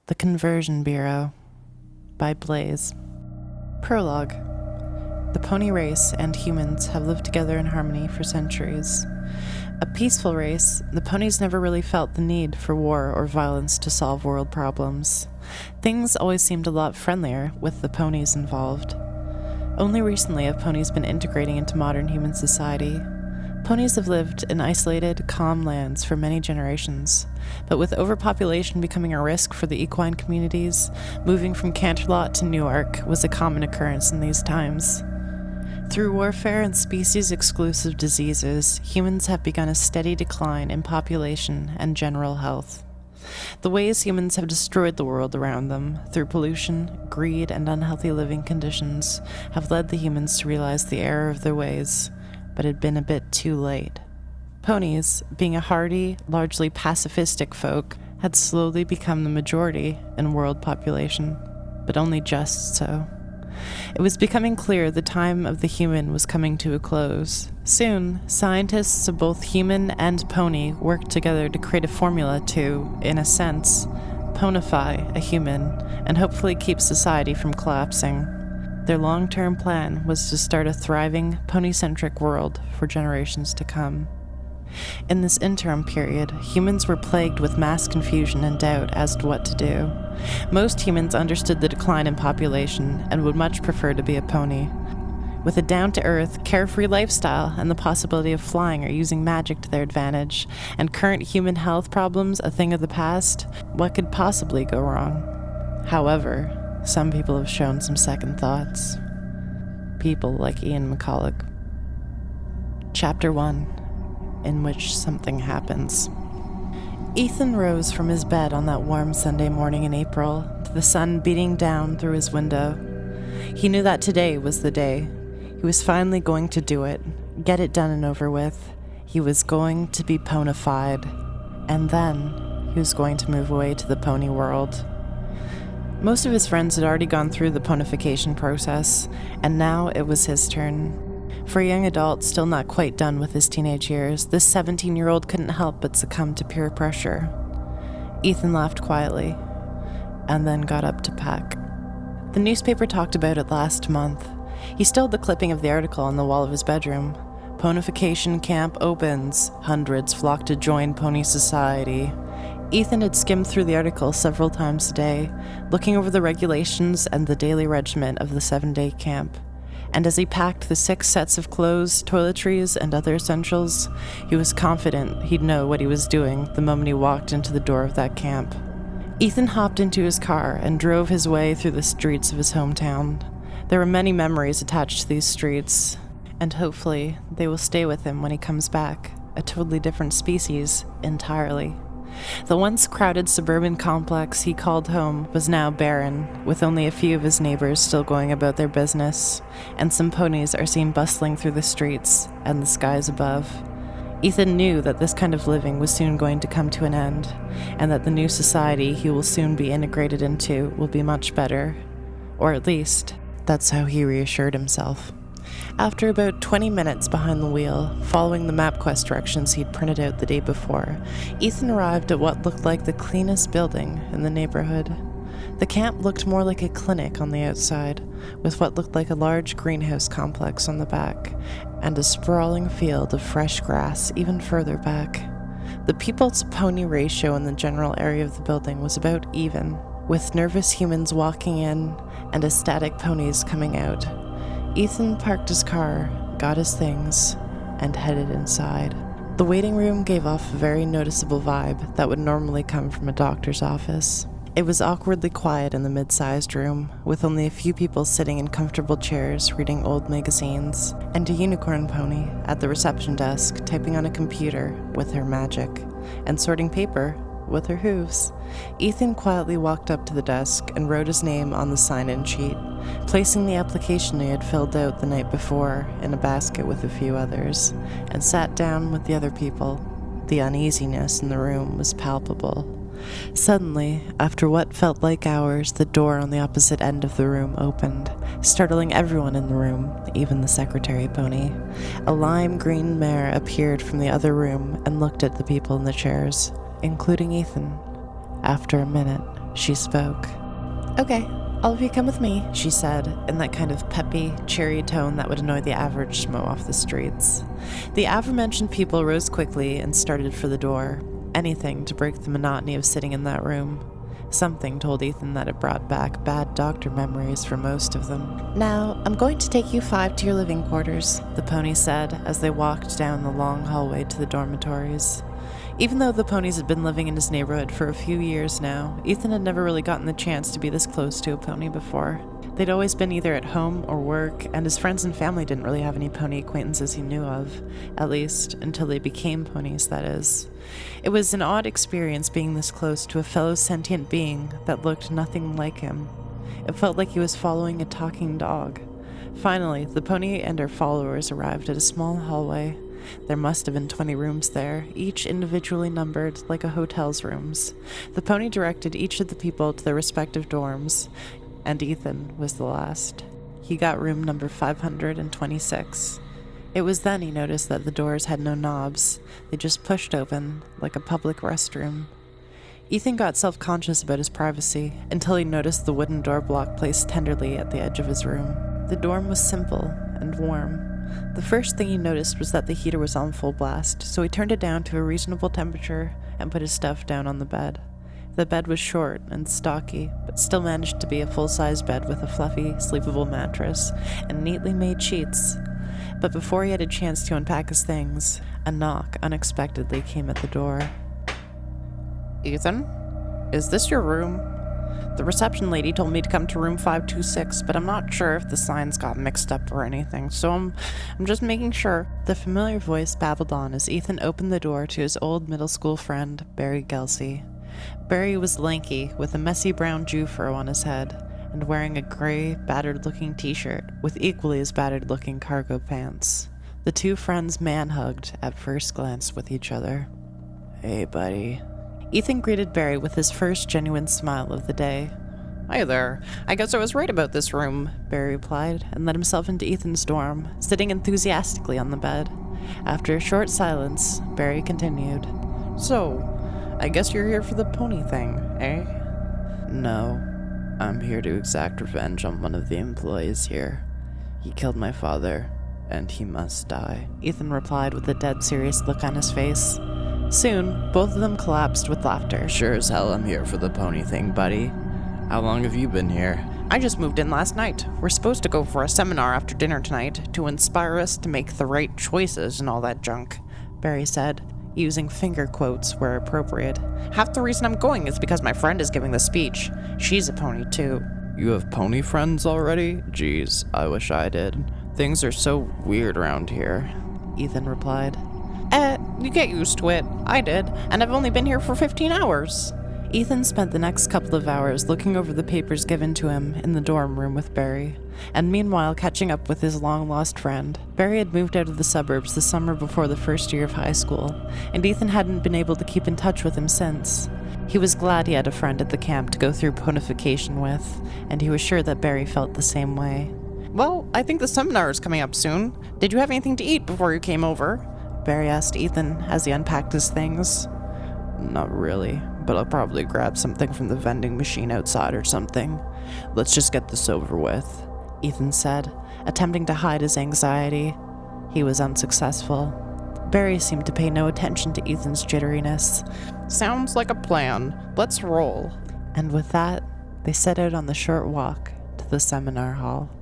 The Conversion Bureau by Blaze. Prologue. The pony race and humans have lived together in harmony for centuries. A peaceful race, the ponies never really felt the need for war or violence to solve world problems. Things always seemed a lot friendlier with the ponies involved. Only recently have ponies been integrating into modern human society. Ponies have lived in isolated, calm lands for many generations, but with overpopulation becoming a risk for the equine communities, moving from Canterlot to Newark was a common occurrence in these times. Through warfare and species-exclusive diseases, humans have begun a steady decline in population and general health. The ways humans have destroyed the world around them, through pollution, greed, and unhealthy living conditions, have led the humans to realize the error of their ways, but had been a bit too late. Ponies, being a hardy, largely pacifistic folk, had slowly become the majority in world population, but only just so. It was becoming clear the time of the human was coming to a close. Soon, scientists of both human and pony worked together to create a formula to, in a sense, ponify a human and hopefully keep society from collapsing. Their long-term plan was to start a thriving, pony-centric world for generations to come. In this interim period, humans were plagued with mass confusion and doubt as to what to do. Most humans understood the decline in population and would much prefer to be a pony. With a down-to-earth, carefree lifestyle and the possibility of flying or using magic to their advantage, and current human health problems a thing of the past, what could possibly go wrong? However, some people have shown some second thoughts. People like Ian McCulloch. Chapter 1, in which something happens. Ethan rose from his bed on that warm Sunday morning in April, to the sun beating down through his window. He knew that today was the day. He was finally going to do it, get it done and over with. He was going to be ponified, and then he was going to move away to the pony world. Most of his friends had already gone through the ponification process, and now it was his turn. For a young adult still not quite done with his teenage years, this 17-year-old couldn't help but succumb to peer pressure. Ethan laughed quietly, and then got up to pack. The newspaper talked about it last month. He stole the clipping of the article on the wall of his bedroom. Ponification camp opens. Hundreds flock to join Pony Society. Ethan had skimmed through the article several times a day, looking over the regulations and the daily regimen of the 7-day camp. And as he packed the 6 sets of clothes, toiletries, and other essentials, he was confident he'd know what he was doing the moment he walked into the door of that camp. Ethan hopped into his car and drove his way through the streets of his hometown. There were many memories attached to these streets, and hopefully they will stay with him when he comes back, a totally different species entirely. The once crowded suburban complex he called home was now barren, with only a few of his neighbors still going about their business, and some ponies are seen bustling through the streets and the skies above. Ethan knew that this kind of living was soon going to come to an end, and that the new society he will soon be integrated into will be much better. Or at least, that's how he reassured himself. After about 20 minutes behind the wheel, following the MapQuest directions he'd printed out the day before, Ethan arrived at what looked like the cleanest building in the neighborhood. The camp looked more like a clinic on the outside, with what looked like a large greenhouse complex on the back, and a sprawling field of fresh grass even further back. The people-to-pony ratio in the general area of the building was about even, with nervous humans walking in and ecstatic ponies coming out. Ethan parked his car, got his things, and headed inside. The waiting room gave off a very noticeable vibe that would normally come from a doctor's office. It was awkwardly quiet in the mid-sized room, with only a few people sitting in comfortable chairs reading old magazines, and a unicorn pony at the reception desk typing on a computer with her magic, and sorting paper with her hooves. Ethan quietly walked up to the desk and wrote his name on the sign-in sheet, placing the application he had filled out the night before in a basket with a few others, and sat down with the other people. The uneasiness in the room was palpable. Suddenly, after what felt like hours, the door on the opposite end of the room opened, startling everyone in the room, even the secretary pony. A lime green mare appeared from the other room and looked at the people in the chairs, including Ethan. After a minute, she spoke. "Okay, all of you come with me," she said, in that kind of peppy, cheery tone that would annoy the average schmo off the streets. The aforementioned people rose quickly and started for the door. Anything to break the monotony of sitting in that room. Something told Ethan that it brought back bad doctor memories for most of them. "Now, I'm going to take you 5 to your living quarters," the pony said as they walked down the long hallway to the dormitories. Even though the ponies had been living in his neighborhood for a few years now, Ethan had never really gotten the chance to be this close to a pony before. They'd always been either at home or work, and his friends and family didn't really have any pony acquaintances he knew of, at least until they became ponies, that is. It was an odd experience being this close to a fellow sentient being that looked nothing like him. It felt like he was following a talking dog. Finally, the pony and her followers arrived at a small hallway. There must have been 20 rooms there, each individually numbered like a hotel's rooms. The pony directed each of the people to their respective dorms, and Ethan was the last. He got room number 526. It was then he noticed that the doors had no knobs. They just pushed open, like a public restroom. Ethan got self-conscious about his privacy until he noticed the wooden door block placed tenderly at the edge of his room. The dorm was simple and warm. The first thing he noticed was that the heater was on full blast, so he turned it down to a reasonable temperature and put his stuff down on the bed. The bed was short and stocky, but still managed to be a full-size bed with a fluffy, sleepable mattress and neatly made sheets. But before he had a chance to unpack his things, a knock unexpectedly came at the door. "Ethan, is this your room? The reception lady told me to come to room 526, but I'm not sure if the signs got mixed up or anything, so I'm just making sure." The familiar voice babbled on as Ethan opened the door to his old middle school friend, Barry Gelsey. Barry was lanky, with a messy brown Jew furrow on his head, and wearing a gray, battered-looking t-shirt with equally as battered-looking cargo pants. The two friends man-hugged at first glance with each other. "Hey, buddy." Ethan greeted Barry with his first genuine smile of the day. "Hi there. I guess I was right about this room," Barry replied, and let himself into Ethan's dorm, sitting enthusiastically on the bed. After a short silence, Barry continued. "So, I guess you're here for the pony thing, eh?" "No. I'm here to exact revenge on one of the employees here. He killed my father, and he must die," Ethan replied with a dead serious look on his face. Soon, both of them collapsed with laughter. "Sure as hell I'm here for the pony thing, buddy. How long have you been here?" "I just moved in last night. We're supposed to go for a seminar after dinner tonight to inspire us to make the right choices and all that junk," Barry said, using finger quotes where appropriate. "Half the reason I'm going is because my friend is giving the speech. She's a pony, too." "You have pony friends already? Jeez, I wish I did. Things are so weird around here," Ethan replied. You get used to it. I did, and I've only been here for 15 hours. Ethan spent the next couple of hours looking over the papers given to him in the dorm room with Barry, and meanwhile catching up with his long-lost friend. Barry had moved out of the suburbs the summer before the first year of high school, and Ethan hadn't been able to keep in touch with him since. He was glad he had a friend at the camp to go through ponification with, and he was sure that Barry felt the same way. "Well, I think the seminar is coming up soon. Did you have anything to eat before you came over?" Barry asked Ethan as he unpacked his things. "Not really, but I'll probably grab something from the vending machine outside or something. Let's just get this over with," Ethan said, attempting to hide his anxiety. He was unsuccessful. Barry seemed to pay no attention to Ethan's jitteriness. "Sounds like a plan. Let's roll." And with that, they set out on the short walk to the seminar hall.